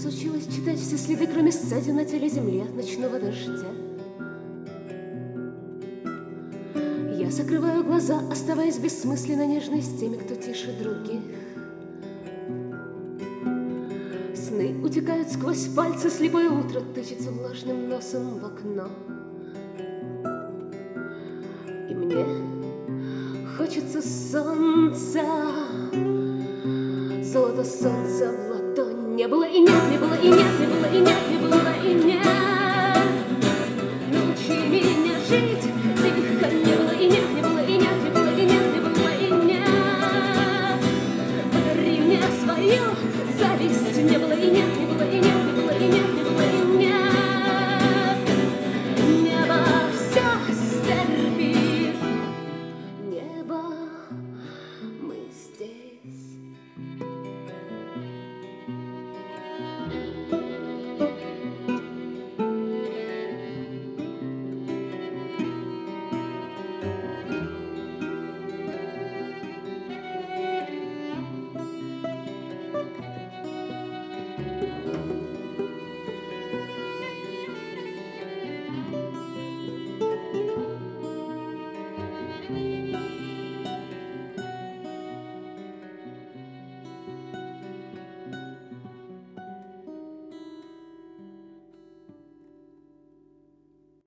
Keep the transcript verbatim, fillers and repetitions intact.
разучилась читать все следы, кроме ссадин на теле земли от ночного дождя. Я закрываю глаза, оставаясь бессмысленно нежной с теми, кто тише других. Сны утекают сквозь пальцы, слепое утро тычется влажным носом в окно. И мне хочется солнца, золото солнца в ладонь. Не было и нет, не было и нет, не было и нет, не было и нет. Научи меня жить тихо. Не было и нет, не было и нет, не было и нет, не было и нет. Подари мне свою зависть. Не было и нет, не было и нет, не было и нет, не было и нет.